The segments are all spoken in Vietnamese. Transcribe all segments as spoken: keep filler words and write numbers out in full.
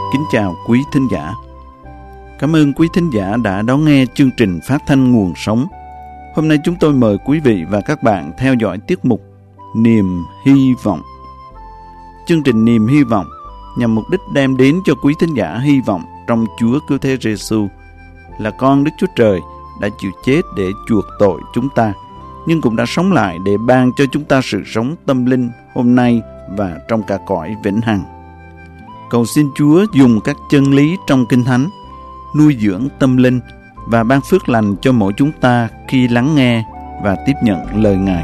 kính chào quý thính giả. Cảm ơn quý thính giả đã đón nghe chương trình phát thanh Nguồn Sống. Hôm nay chúng tôi mời quý vị và các bạn theo dõi tiết mục Niềm Hy Vọng. Chương trình Niềm Hy Vọng nhằm mục đích đem đến cho quý thính giả hy vọng trong Chúa Cứu Thế Giêsu là con Đức Chúa Trời đã chịu chết để chuộc tội chúng ta, nhưng cũng đã sống lại để ban cho chúng ta sự sống tâm linh hôm nay và trong cả cõi vĩnh hằng. Cầu xin Chúa dùng các chân lý trong Kinh Thánh nuôi dưỡng tâm linh và ban phước lành cho mỗi chúng ta khi lắng nghe và tiếp nhận lời Ngài.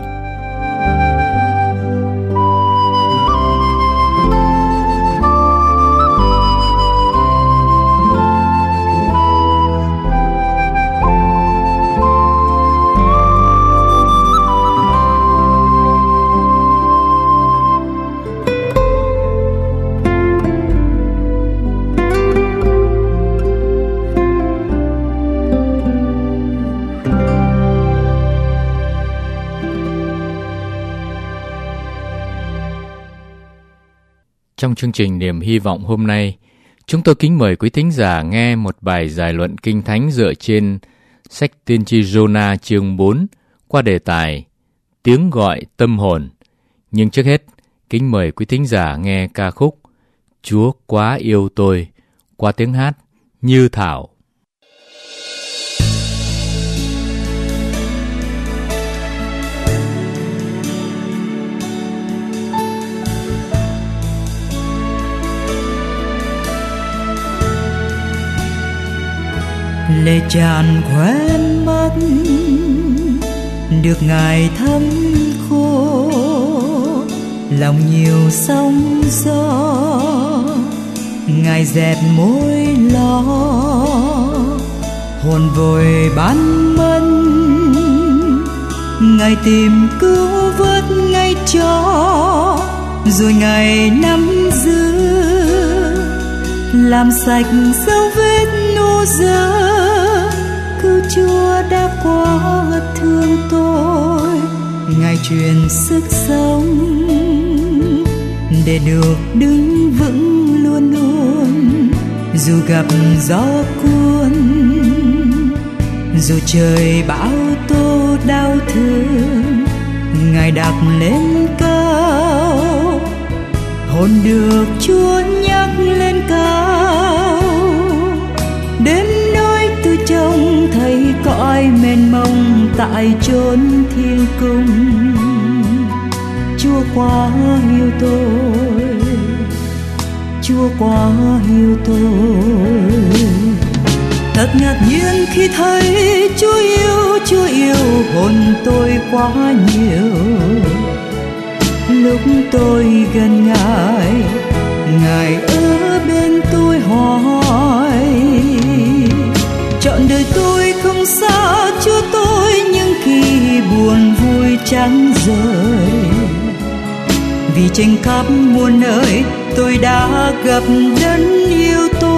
Trong chương trình Niềm Hy Vọng hôm nay, chúng tôi kính mời quý thính giả nghe một bài giải luận Kinh Thánh dựa trên sách Tiên tri Giô-na chương bốn qua đề tài Tiếng gọi tâm hồn. Nhưng trước hết, kính mời quý thính giả nghe ca khúc Chúa quá yêu tôi qua tiếng hát Như Thảo. Lệ tràn khóe mắt được Ngài thấm khô, lòng nhiều sóng gió Ngài dẹp mối lo, hồn vội bán mân Ngài tìm cứu vớt ngay cho, rồi Ngài nắm giữ làm sạch dấu vết nô dơ. Cứu Chúa đã quá thương tôi, Ngài truyền sức sống để được đứng vững luôn luôn. Dù gặp gió cuốn, dù trời bão tố đau thương, Ngài đặt lên cao, hồn được Chúa nhắc lên cao. Đến nơi tôi trông thấy cõi mênh mông tại chốn thiên cung. Chúa quá yêu tôi, Chúa quá yêu tôi. Thật ngạc nhiên khi thấy Chúa yêu, Chúa yêu hồn tôi quá nhiều. Lúc tôi gần Ngài, Ngài ở bên tôi hỏi, trọn đời tôi không xa Chúa tôi, những khi buồn vui chẳng rời. Vì trên khắp muôn nơi tôi đã gặp Đấng yêu tôi.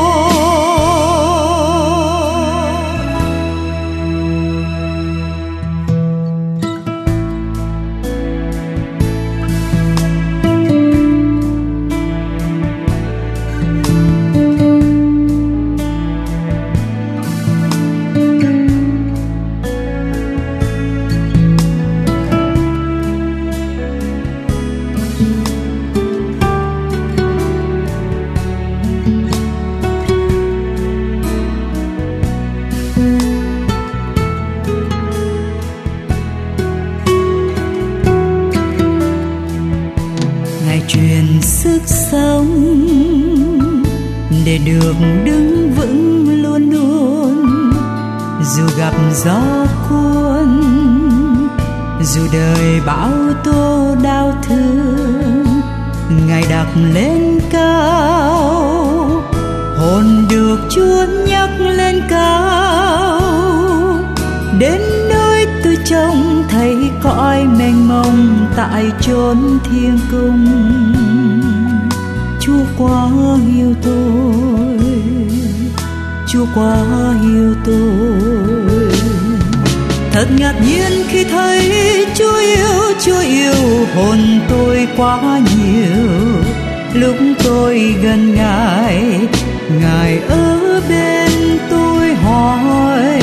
Để được đứng vững luôn luôn, dù gặp gió cuốn, dù đời bão tố đau thương, Ngài đặt lên cao, hồn được Chúa nhắc lên cao. Đến nơi tôi trông thấy cõi mênh mông tại chốn thiên cung. Chúa quá yêu tôi, Chúa quá yêu tôi. Thật ngạc nhiên khi thấy Chúa yêu, Chúa yêu hồn tôi quá nhiều. lúc tôi gần Ngài, Ngài ở bên tôi hỏi.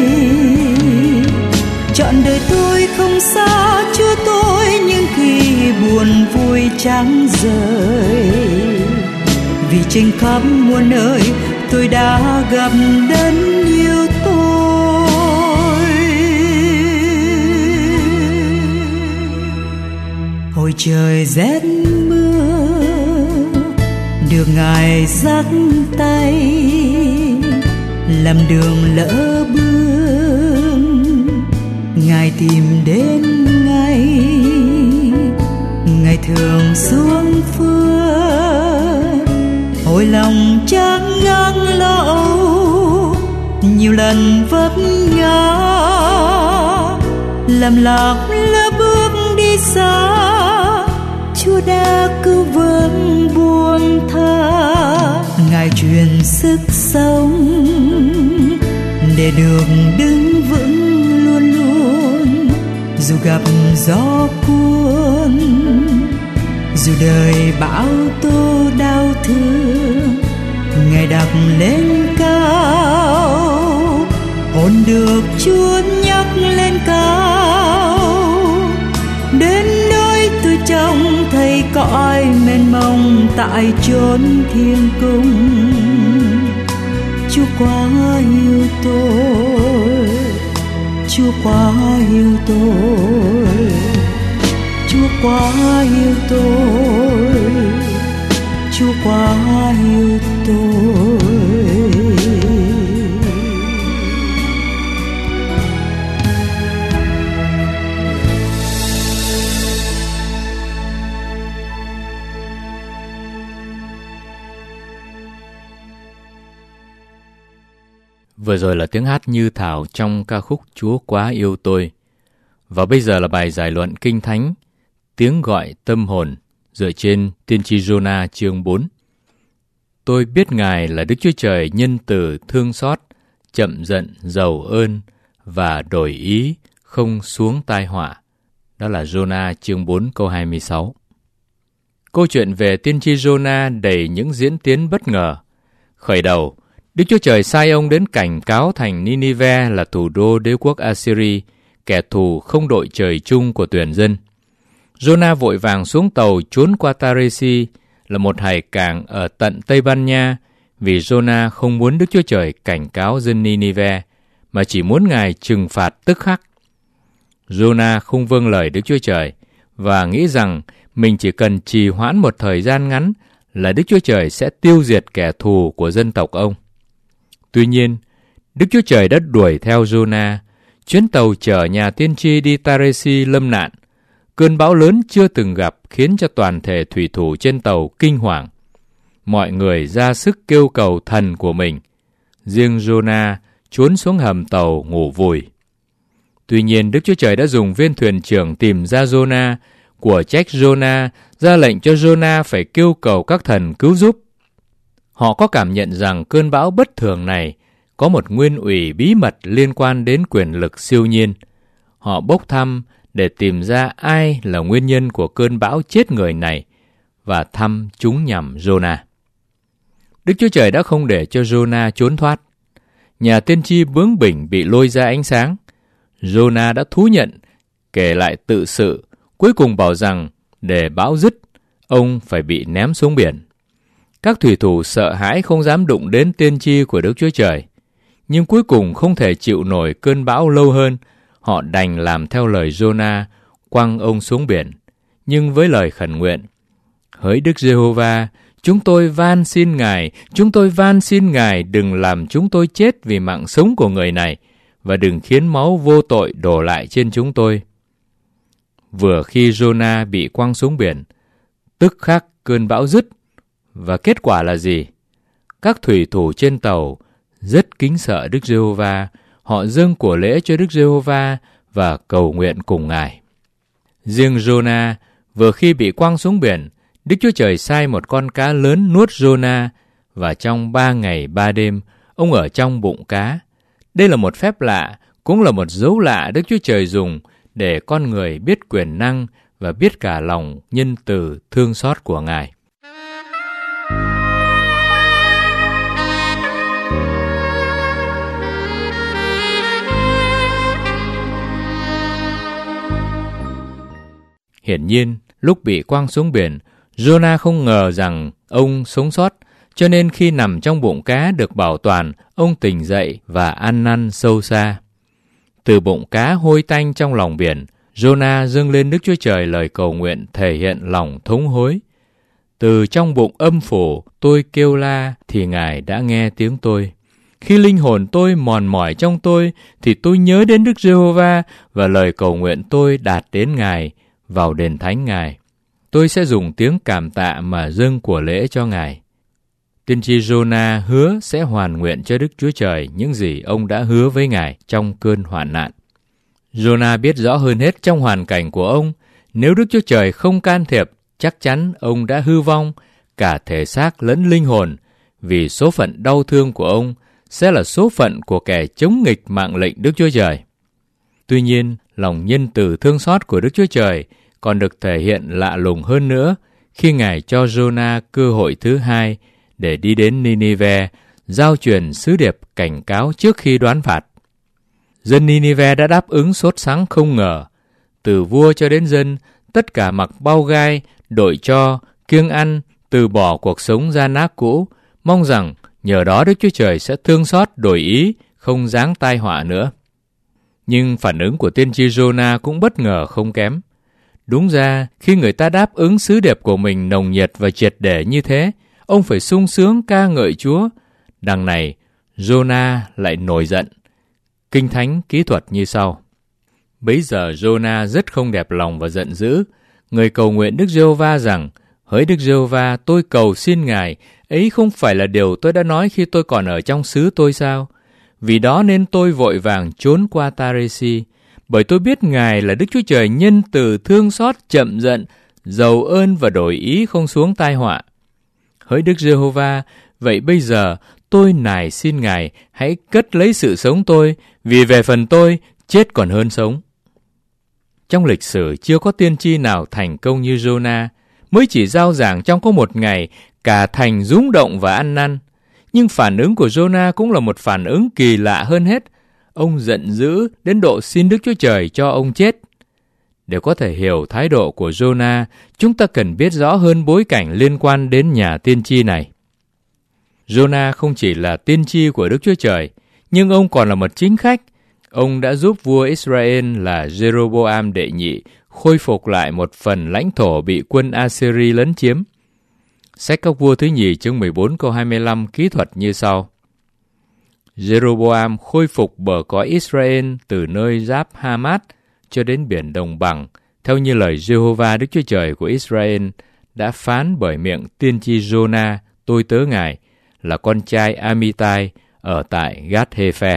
Trọn đời tôi không xa Chúa tôi, nhưng khi buồn vui chẳng rời. Vì trên khắp muôn nơi tôi đã gặp Đấng yêu tôi. Hồi trời rét mưa được Ngài dắt tay, làm đường lỡ bước Ngài tìm đến ngay. Ngài thường xuống phước, hồi lòng chẳng ngang lo âu, nhiều lần vấp ngã làm lạc lỡ bước đi xa. Chúa đã cứu vớt buông tha, Ngài truyền sức sống để được đứng vững luôn luôn. Dù gặp gió cuốn, dù đời bão tố đau thương, Ngài đặt lên cao, hồn được Chúa nhắc lên cao. Đến nơi tôi trông thấy cõi mênh mông tại chốn thiên cung. Chúa quá yêu tôi, Chúa quá yêu tôi, Chúa quá yêu tôi, Chúa quá yêu tôi. Vừa rồi là tiếng hát Như Thảo trong ca khúc Chúa Quá Yêu Tôi. Và bây giờ là bài giải luận Kinh Thánh, Tiếng Gọi Tâm Hồn, dựa trên Tiên tri Giô-na chương bốn. Tôi biết Ngài là Đức Chúa Trời nhân từ thương xót, chậm giận, giàu ơn và đổi ý, không xuống tai họa. Đó là Giô-na chương bốn câu hai mươi sáu. Câu chuyện về tiên tri Giô-na đầy những diễn tiến bất ngờ. Khởi đầu, Đức Chúa Trời sai ông đến cảnh cáo thành Ninive là thủ đô đế quốc Assyri, kẻ thù không đội trời chung của tuyển dân. Giô-na vội vàng xuống tàu trốn qua Taresi, là một hải cảng ở tận Tây Ban Nha, vì Giô-na không muốn Đức Chúa Trời cảnh cáo dân Ninive, mà chỉ muốn Ngài trừng phạt tức khắc. Giô-na không vâng lời Đức Chúa Trời và nghĩ rằng mình chỉ cần trì hoãn một thời gian ngắn là Đức Chúa Trời sẽ tiêu diệt kẻ thù của dân tộc ông. Tuy nhiên, Đức Chúa Trời đã đuổi theo Giô-na. Chuyến tàu chở nhà tiên tri đi Taresi lâm nạn. Cơn bão lớn chưa từng gặp khiến cho toàn thể thủy thủ trên tàu kinh hoàng. Mọi người ra sức kêu cầu thần của mình. Riêng Giô-na trốn xuống hầm tàu ngủ vùi. Tuy nhiên, Đức Chúa Trời đã dùng viên thuyền trưởng tìm ra Giô-na, của trách Giô-na, ra lệnh cho Giô-na phải kêu cầu các thần cứu giúp. Họ có cảm nhận rằng cơn bão bất thường này có một nguyên ủy bí mật liên quan đến quyền lực siêu nhiên. Họ bốc thăm để tìm ra ai là nguyên nhân của cơn bão chết người này và thăm chúng nhằm Giô-na. Đức Chúa Trời đã không để cho Giô-na trốn thoát. Nhà tiên tri bướng bỉnh bị lôi ra ánh sáng. Giô-na đã thú nhận, kể lại tự sự, cuối cùng bảo rằng để bão dứt, ông phải bị ném xuống biển. Các thủy thủ sợ hãi không dám đụng đến tiên tri của Đức Chúa Trời. Nhưng cuối cùng không thể chịu nổi cơn bão lâu hơn, họ đành làm theo lời Giô-na, quăng ông xuống biển, nhưng với lời khẩn nguyện: Hỡi Đức Giê-hô-va, chúng tôi van xin Ngài, chúng tôi van xin Ngài đừng làm chúng tôi chết vì mạng sống của người này, và đừng khiến máu vô tội đổ lại trên chúng tôi. Vừa khi Giô-na bị quăng xuống biển, tức khắc cơn bão dứt, và kết quả là gì? Các thủy thủ trên tàu rất kính sợ Đức Giê-hô-va, họ dâng của lễ cho Đức Giê-hô-va và cầu nguyện cùng Ngài. Riêng Giô-na, vừa khi bị quăng xuống biển, Đức Chúa Trời sai một con cá lớn nuốt Giô-na, và trong ba ngày ba đêm, ông ở trong bụng cá. Đây là một phép lạ, cũng là một dấu lạ Đức Chúa Trời dùng để con người biết quyền năng và biết cả lòng nhân từ thương xót của Ngài. Hiển nhiên, lúc bị quăng xuống biển, Giô-na không ngờ rằng ông sống sót, cho nên khi nằm trong bụng cá được bảo toàn, ông tỉnh dậy và ăn năn sâu xa. Từ bụng cá hôi tanh trong lòng biển, Giô-na dâng lên Đức Chúa Trời lời cầu nguyện thể hiện lòng thống hối. Từ trong bụng âm phủ tôi kêu la thì Ngài đã nghe tiếng tôi. Khi linh hồn tôi mòn mỏi trong tôi thì tôi nhớ đến Đức Giê-hô-va và lời cầu nguyện tôi đạt đến Ngài vào đền thánh Ngài. Tôi sẽ dùng tiếng cảm tạ mà dâng của lễ cho Ngài. Tiên tri Giô-na hứa sẽ hoàn nguyện cho Đức Chúa Trời những gì ông đã hứa với Ngài trong cơn hoạn nạn. Giô-na biết rõ hơn hết trong hoàn cảnh của ông, nếu Đức Chúa Trời không can thiệp, chắc chắn ông đã hư vong, cả thể xác lẫn linh hồn, vì số phận đau thương của ông sẽ là số phận của kẻ chống nghịch mạng lệnh Đức Chúa Trời. Tuy nhiên, lòng nhân từ thương xót của Đức Chúa Trời còn được thể hiện lạ lùng hơn nữa khi Ngài cho Giô-na cơ hội thứ hai để đi đến Ni-ni-ve, giao truyền sứ điệp cảnh cáo trước khi đoán phạt. Dân Ni-ni-ve đã đáp ứng sốt sắng không ngờ. Từ vua cho đến dân, tất cả mặc bao gai, đội cho, kiêng ăn, từ bỏ cuộc sống gian ác cũ, mong rằng nhờ đó Đức Chúa Trời sẽ thương xót đổi ý, không giáng tai họa nữa. Nhưng phản ứng của tiên tri Giô-na cũng bất ngờ không kém. Đúng ra, khi người ta đáp ứng sứ điệp của mình nồng nhiệt và triệt để như thế, ông phải sung sướng ca ngợi Chúa. Đằng này, Giô-na lại nổi giận. Kinh Thánh kỹ thuật như sau. Bấy giờ Giô-na rất không đẹp lòng và giận dữ. Người cầu nguyện Đức Giê-hô-va rằng, hỡi Đức Giê-hô-va, tôi cầu xin Ngài, ấy không phải là điều tôi đã nói khi tôi còn ở trong xứ tôi sao? Vì đó nên tôi vội vàng trốn qua Ta-rê-si, bởi tôi biết Ngài là Đức Chúa Trời nhân từ thương xót chậm giận, giàu ơn và đổi ý không xuống tai họa. Hỡi Đức Giê-hô-va, vậy bây giờ tôi nài xin Ngài hãy cất lấy sự sống tôi, vì về phần tôi, chết còn hơn sống. Trong lịch sử chưa có tiên tri nào thành công như Giô-na, mới chỉ rao giảng trong có một ngày, cả thành rúng động và ăn năn. Nhưng phản ứng của Giô-na cũng là một phản ứng kỳ lạ hơn hết. Ông giận dữ đến độ xin Đức Chúa Trời cho ông chết. Để có thể hiểu thái độ của Giô-na, chúng ta cần biết rõ hơn bối cảnh liên quan đến nhà tiên tri này. Giô-na không chỉ là tiên tri của Đức Chúa Trời, nhưng ông còn là một chính khách. Ông đã giúp vua Israel là Giê-rô-bô-am đệ nhị khôi phục lại một phần lãnh thổ bị quân Assyri lấn chiếm. Sách Các Vua thứ nhì chương mười bốn câu hai mươi lăm kỹ thuật như sau. Giê-rô-bô-am khôi phục bờ cõi Israel từ nơi giáp Ha-mát cho đến biển Đồng Bằng, theo như lời Giê-hô-va Đức Chúa Trời của Israel đã phán bởi miệng tiên tri Giô-na, tôi tớ Ngài, là con trai Amitai ở tại Gát-hê-phe.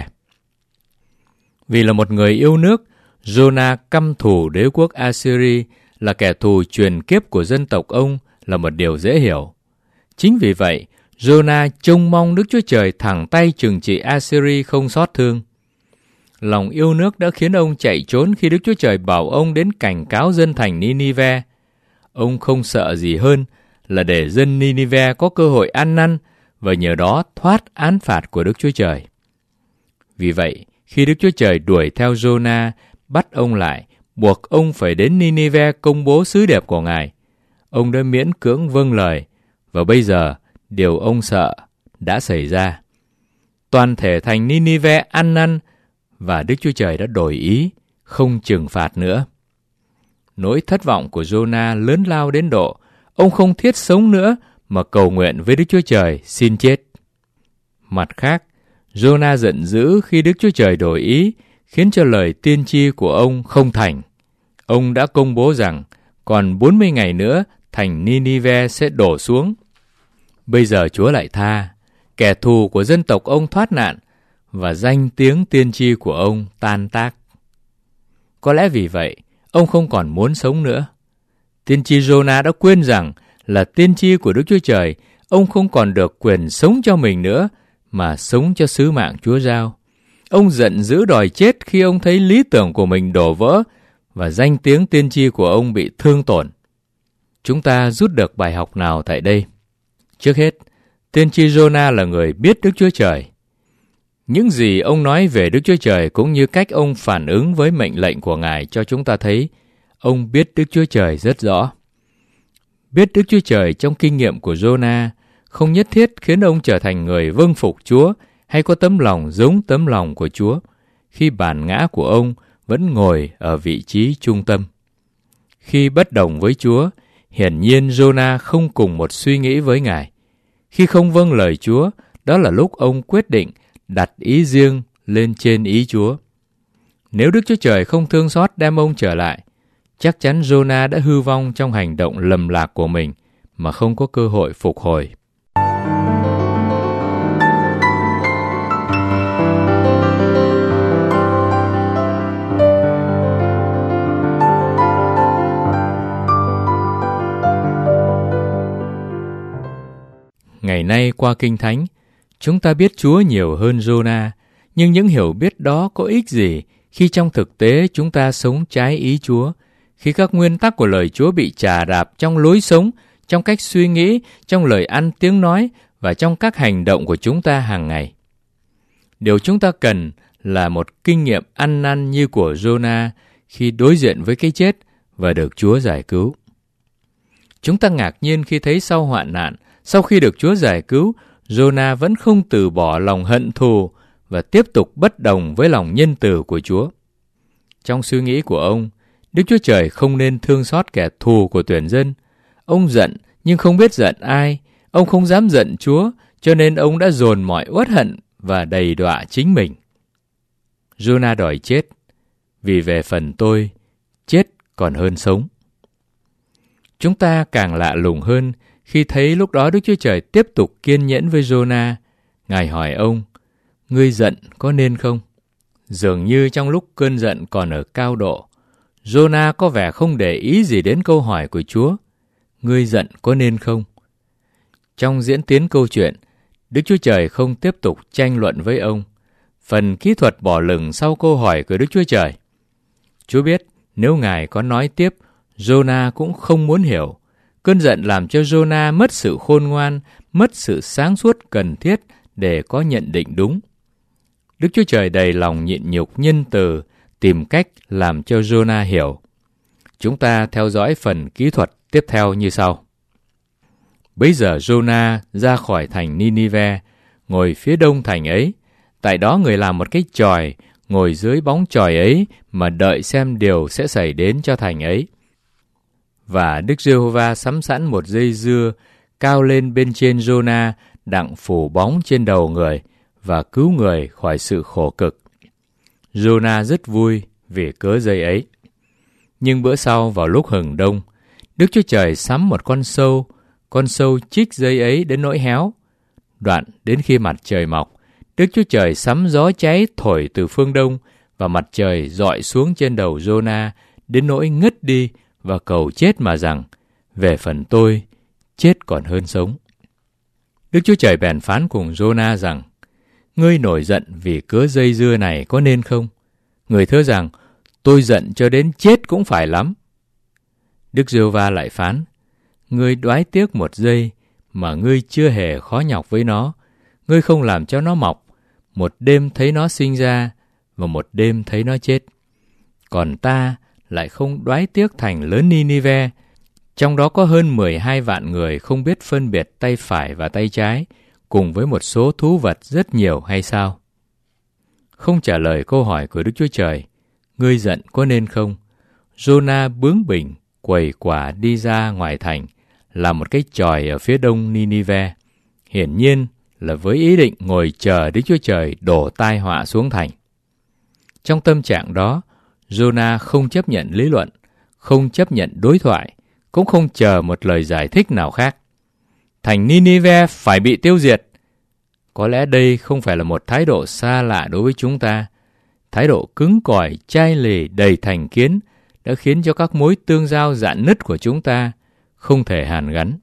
Vì là một người yêu nước, Giô-na căm thù đế quốc Assyri, là kẻ thù truyền kiếp của dân tộc ông, là một điều dễ hiểu. Chính vì vậy, Giô-na trông mong Đức Chúa Trời thẳng tay trừng trị Assyri không xót thương. Lòng yêu nước đã khiến ông chạy trốn khi Đức Chúa Trời bảo ông đến cảnh cáo dân thành Ni-ni-ve. Ông không sợ gì hơn là để dân Ni-ni-ve có cơ hội ăn năn và nhờ đó thoát án phạt của Đức Chúa Trời. Vì vậy, khi Đức Chúa Trời đuổi theo Giô-na, bắt ông lại, buộc ông phải đến Ni-ni-ve công bố sứ điệp của Ngài, ông đã miễn cưỡng vâng lời, và bây giờ điều ông sợ đã xảy ra. Toàn thể thành Ni-ni-ve ăn năn, và Đức Chúa Trời đã đổi ý, không trừng phạt nữa. Nỗi thất vọng của Giô-na lớn lao đến độ ông không thiết sống nữa mà cầu nguyện với Đức Chúa Trời xin chết. Mặt khác, Giô-na giận dữ khi Đức Chúa Trời đổi ý, khiến cho lời tiên tri của ông không thành. Ông đã công bố rằng còn bốn mươi ngày nữa thành Ni-ni-ve sẽ đổ xuống. Bây giờ Chúa lại tha, kẻ thù của dân tộc ông thoát nạn, và danh tiếng tiên tri của ông tan tác. Có lẽ vì vậy, ông không còn muốn sống nữa. Tiên tri Giô-na đã quên rằng là tiên tri của Đức Chúa Trời, ông không còn được quyền sống cho mình nữa, mà sống cho sứ mạng Chúa giao. Ông giận dữ đòi chết khi ông thấy lý tưởng của mình đổ vỡ, và danh tiếng tiên tri của ông bị thương tổn. Chúng ta rút được bài học nào tại đây? Trước hết, tiên tri Giô-na là người biết Đức Chúa Trời. Những gì ông nói về Đức Chúa Trời cũng như cách ông phản ứng với mệnh lệnh của Ngài cho chúng ta thấy, ông biết Đức Chúa Trời rất rõ. Biết Đức Chúa Trời trong kinh nghiệm của Giô-na không nhất thiết khiến ông trở thành người vâng phục Chúa hay có tấm lòng giống tấm lòng của Chúa, khi bản ngã của ông vẫn ngồi ở vị trí trung tâm. Khi bất đồng với Chúa, hiển nhiên Giô-na không cùng một suy nghĩ với Ngài. Khi không vâng lời Chúa, đó là lúc ông quyết định đặt ý riêng lên trên ý Chúa. Nếu Đức Chúa Trời không thương xót đem ông trở lại, chắc chắn Giô-na đã hư vong trong hành động lầm lạc của mình mà không có cơ hội phục hồi. Ngày nay qua Kinh Thánh, chúng ta biết Chúa nhiều hơn Giô-na, nhưng những hiểu biết đó có ích gì khi trong thực tế chúng ta sống trái ý Chúa, khi các nguyên tắc của lời Chúa bị chà đạp trong lối sống, trong cách suy nghĩ, trong lời ăn tiếng nói và trong các hành động của chúng ta hàng ngày. Điều chúng ta cần là một kinh nghiệm ăn năn như của Giô-na khi đối diện với cái chết và được Chúa giải cứu. Chúng ta ngạc nhiên khi thấy sau hoạn nạn, sau khi được Chúa giải cứu, Giô-na vẫn không từ bỏ lòng hận thù và tiếp tục bất đồng với lòng nhân từ của Chúa. Trong suy nghĩ của ông, Đức Chúa Trời không nên thương xót kẻ thù của tuyển dân. Ông giận nhưng không biết giận ai. Ông không dám giận Chúa, cho nên ông đã dồn mọi uất hận và đầy đọa chính mình. Giô-na đòi chết, vì về phần tôi, chết còn hơn sống. Chúng ta càng lạ lùng hơn khi thấy lúc đó Đức Chúa Trời tiếp tục kiên nhẫn với Giô-na. Ngài hỏi ông, ngươi giận có nên không? Dường như trong lúc cơn giận còn ở cao độ, Giô-na có vẻ không để ý gì đến câu hỏi của Chúa. Ngươi giận có nên không? Trong diễn tiến câu chuyện, Đức Chúa Trời không tiếp tục tranh luận với ông. Phần kỹ thuật bỏ lửng sau câu hỏi của Đức Chúa Trời. Chúa biết nếu Ngài có nói tiếp, Giô-na cũng không muốn hiểu. Cơn giận làm cho Giô-na mất sự khôn ngoan, mất sự sáng suốt cần thiết để có nhận định đúng. Đức Chúa Trời đầy lòng nhịn nhục nhân từ, tìm cách làm cho Giô-na hiểu. Chúng ta theo dõi phần kỹ thuật tiếp theo như sau. Bấy giờ Giô-na ra khỏi thành Ni-ni-ve, ngồi phía đông thành ấy. Tại đó người làm một cái chòi, ngồi dưới bóng chòi ấy mà đợi xem điều sẽ xảy đến cho thành ấy. Và Đức Giê-hô-va sắm sẵn một dây dưa cao lên bên trên Giô-na, đặng phủ bóng trên đầu người và cứu người khỏi sự khổ cực. Giô-na rất vui vì cớ dây ấy. Nhưng bữa sau vào lúc hừng đông, Đức Chúa Trời sắm một con sâu, con sâu chích dây ấy đến nỗi héo. Đoạn đến khi mặt trời mọc, Đức Chúa Trời sắm gió cháy thổi từ phương đông và mặt trời rọi xuống trên đầu Giô-na đến nỗi ngất đi và cầu chết mà rằng, về phần tôi, chết còn hơn sống. Đức Chúa Trời bèn phán cùng Giô-na rằng, ngươi nổi giận vì cớ dây dưa này có nên không? Người thưa rằng, tôi giận cho đến chết cũng phải lắm. Đức Giê-hô-va lại phán, ngươi đoái tiếc một giây mà ngươi chưa hề khó nhọc với nó. Ngươi không làm cho nó mọc, một đêm thấy nó sinh ra và một đêm thấy nó chết. Còn ta lại không đoái tiếc thành lớn Ni-ni-ve, trong đó có hơn mười hai vạn người không biết phân biệt tay phải và tay trái, cùng với một số thú vật rất nhiều hay sao? Không trả lời câu hỏi của Đức Chúa Trời, ngươi giận có nên không? Giô-na bướng bỉnh, quầy quả đi ra ngoài thành, làm một cái chòi ở phía đông Ni-ni-ve. Hiển nhiên là với ý định ngồi chờ Đức Chúa Trời đổ tai họa xuống thành. Trong tâm trạng đó, Giô-na không chấp nhận lý luận, không chấp nhận đối thoại, cũng không chờ một lời giải thích nào khác. Thành Ni-ni-ve phải bị tiêu diệt. Có lẽ đây không phải là một thái độ xa lạ đối với chúng ta. Thái độ cứng cỏi, chai lì, đầy thành kiến đã khiến cho các mối tương giao rạn nứt của chúng ta không thể hàn gắn.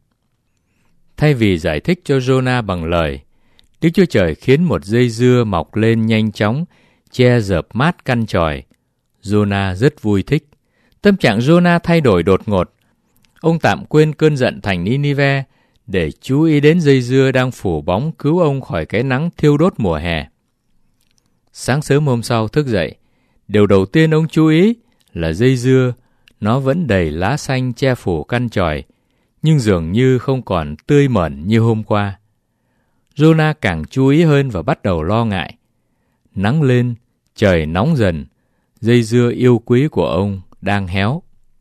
Thay vì giải thích cho Giô-na bằng lời, Đức Chúa Trời khiến một dây dưa mọc lên nhanh chóng, che dợp mát căn chòi. Giô-na rất vui thích. Tâm trạng Giô-na thay đổi đột ngột. Ông tạm quên cơn giận thành Ni-ni-ve để chú ý đến dây dưa đang phủ bóng cứu ông khỏi cái nắng thiêu đốt mùa hè. Sáng sớm hôm sau thức dậy, điều đầu tiên ông chú ý là dây dưa, Nó vẫn đầy lá xanh che phủ căn chòi, nhưng dường như không còn tươi mởn như hôm qua. Jonah càng chú ý hơn và bắt đầu lo ngại. Nắng lên, trời nóng dần, dây dưa yêu quý của ông đang héo.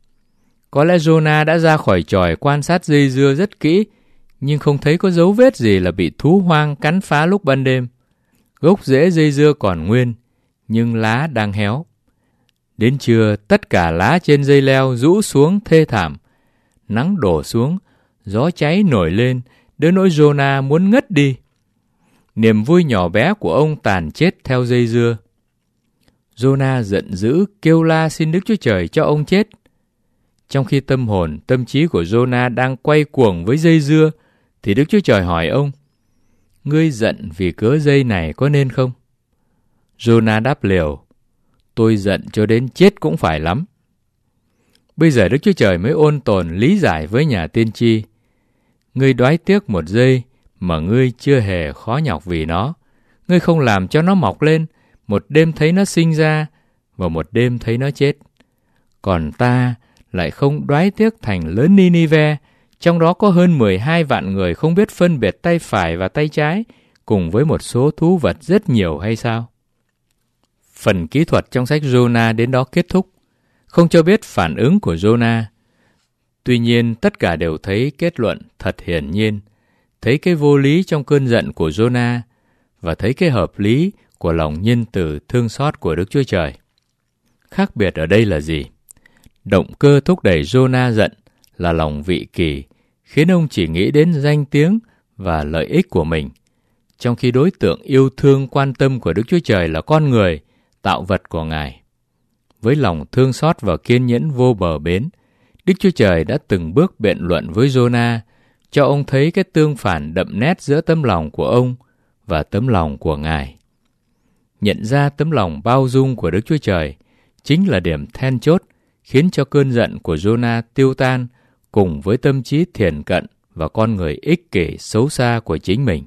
Có lẽ Jonah đã ra khỏi chòi quan sát dây dưa rất kỹ, nhưng không thấy có dấu vết gì là bị thú hoang cắn phá lúc ban đêm. Gốc rễ dây dưa còn nguyên, nhưng lá đang héo. Đến trưa, tất cả lá trên dây leo rũ xuống thê thảm. Nắng đổ xuống, gió cháy nổi lên, đến nỗi Jonah muốn ngất đi. Niềm vui nhỏ bé của ông tàn chết theo dây dưa. Jonah giận dữ kêu la xin Đức Chúa Trời cho ông chết. Trong khi tâm hồn, tâm trí của Jonah đang quay cuồng với dây dưa, thì Đức Chúa Trời hỏi ông: "Ngươi giận vì cớ dây này có nên không?" Jonah đáp liều: "Tôi giận cho đến chết cũng phải lắm." Bây giờ Đức Chúa Trời mới ôn tồn lý giải với nhà tiên tri: "Ngươi đoái tiếc một dây mà ngươi chưa hề khó nhọc vì nó. Ngươi không làm cho nó mọc lên, một đêm thấy nó sinh ra, và một đêm thấy nó chết. Còn ta lại không đoái tiếc thành lớn Ninive, trong đó có hơn mười hai vạn người không biết phân biệt tay phải và tay trái, cùng với một số thú vật rất nhiều hay sao?" Phần kỹ thuật trong sách Jonah đến đó kết thúc, không cho biết phản ứng của Jonah. Tuy nhiên, tất cả đều thấy kết luận thật hiển nhiên, thấy cái vô lý trong cơn giận của Jonah và thấy cái hợp lý của lòng nhân từ thương xót của Đức Chúa Trời. Khác biệt ở đây là gì? Động cơ thúc đẩy Jonah giận là lòng vị kỷ, khiến ông chỉ nghĩ đến danh tiếng và lợi ích của mình, trong khi đối tượng yêu thương quan tâm của Đức Chúa Trời là con người, tạo vật của Ngài. Với lòng thương xót và kiên nhẫn vô bờ bến, Đức Chúa Trời đã từng bước biện luận với Jonah, cho ông thấy cái tương phản đậm nét giữa tấm lòng của ông và tấm lòng của Ngài. Nhận ra tấm lòng bao dung của Đức Chúa Trời chính là điểm then chốt khiến cho cơn giận của Jonah tiêu tan, cùng với tâm trí thiển cận và con người ích kỷ xấu xa của chính mình.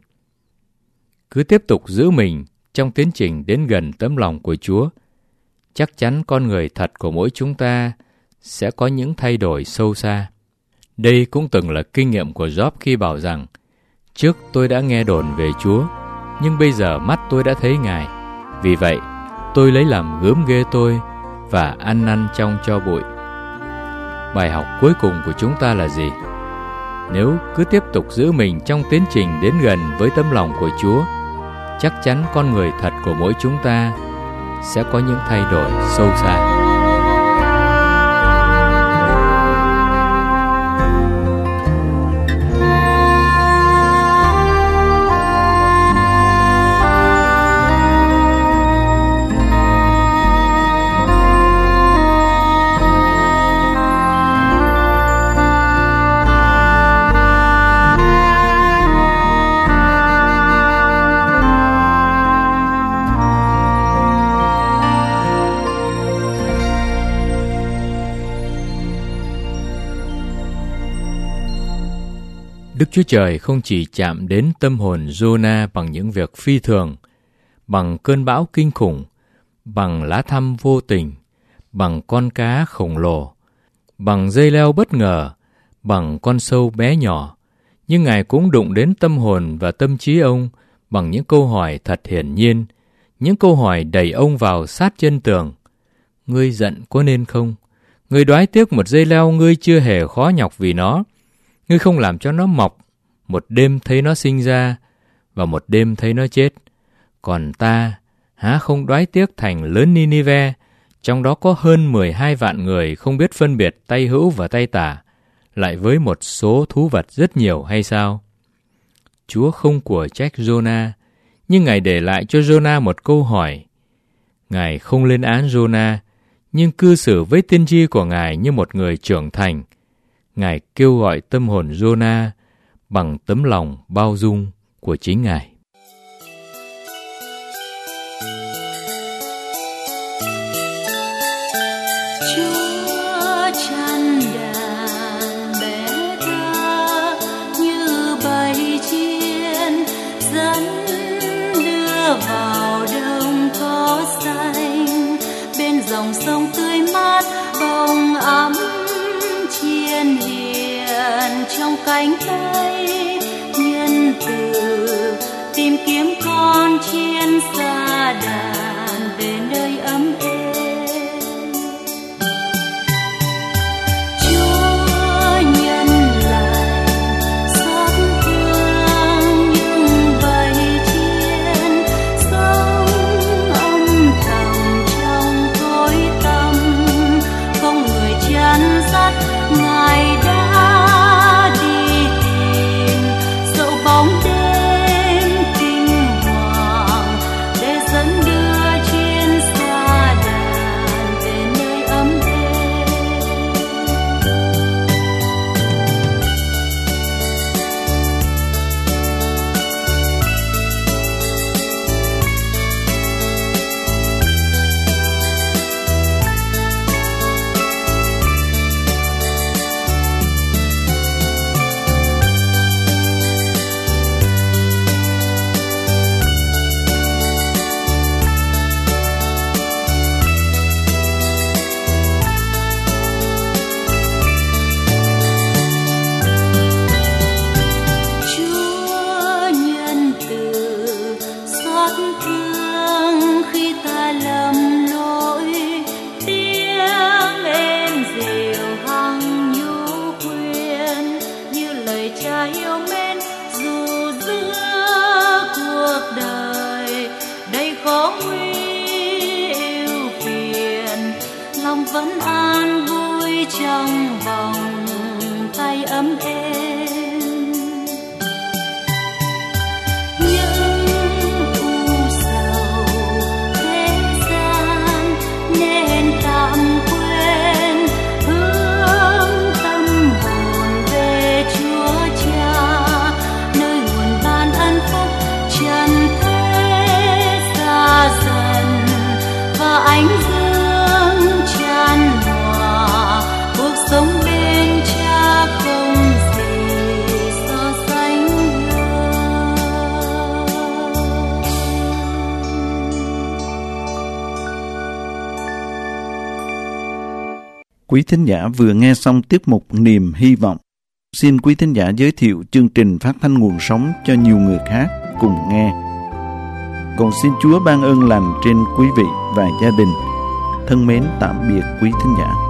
Cứ tiếp tục giữ mình trong tiến trình đến gần tấm lòng của Chúa, chắc chắn con người thật của mỗi chúng ta sẽ có những thay đổi sâu xa. Đây cũng từng là kinh nghiệm của Job khi bảo rằng: "Trước tôi đã nghe đồn về Chúa, nhưng bây giờ mắt tôi đã thấy Ngài. Vì vậy, tôi lấy làm gớm ghê tôi và ăn năn trong tro bụi." Bài học cuối cùng của chúng ta là gì? Nếu cứ tiếp tục giữ mình trong tiến trình đến gần với tấm lòng của Chúa, chắc chắn con người thật của mỗi chúng ta sẽ có những thay đổi sâu xa. Đức Chúa Trời không chỉ chạm đến tâm hồn Jonah bằng những việc phi thường, bằng cơn bão kinh khủng, bằng lá thăm vô tình, bằng con cá khổng lồ, bằng dây leo bất ngờ, bằng con sâu bé nhỏ, nhưng Ngài cũng đụng đến tâm hồn và tâm trí ông bằng những câu hỏi thật hiển nhiên, những câu hỏi đẩy ông vào sát chân tường. Ngươi giận có nên không? Ngươi đoái tiếc một dây leo ngươi chưa hề khó nhọc vì nó. Ngươi không làm cho nó mọc, một đêm thấy nó sinh ra, và một đêm thấy nó chết. Còn ta, há không đoái tiếc thành lớn Ninive, trong đó có hơn mười hai vạn người không biết phân biệt tay hữu và tay tả, lại với một số thú vật rất nhiều hay sao? Chúa không của trách Jonah, nhưng Ngài để lại cho Jonah một câu hỏi. Ngài không lên án Jonah, nhưng cư xử với tiên tri của Ngài như một người trưởng thành. Ngài kêu gọi tâm hồn Jonah bằng tấm lòng bao dung của chính Ngài. Chúa chăn đàn bé thơ như bầy chiên, dẫn đưa vào đồng cỏ xanh, bên dòng sông tươi mát bồng ấm trong cánh tay nhân từ, tìm kiếm con chiên xa đàn về nơi ấm êm. Chúa nhân lành xót thương những bầy chiên, sống âm thầm trong tối tăm, không người chăn dắt. Ngài đã đi tìm dẫu bóng đêm kinh hoàng, để dẫn đưa chiên xa đàn về nơi ấm êm. Chúa nhân từ xót thương khi ta lầm lỗi, tiếng êm dịu hằng nhu khuyên như lời cha yêu mến. Dù giữa cuộc đời đầy khó nguy ưu phiền, lòng vẫn an vui trong vòng tay ấm êm. Những u sầu thế gian nên tạm quên, hướng tâm hồn về Chúa Cha, nơi nguồn ban ân phúc trần thế xa dần, và ánh dương chan hòa cuộc sống bên Cha không gì so sánh được. Quý thính giả vừa nghe xong tiết mục Niềm Hy Vọng. Xin quý thính giả giới thiệu chương trình phát thanh nguồn sống cho nhiều người khác cùng nghe. Cầu xin Chúa ban ơn lành trên quý vị và gia đình. Thân mến tạm biệt quý thính giả.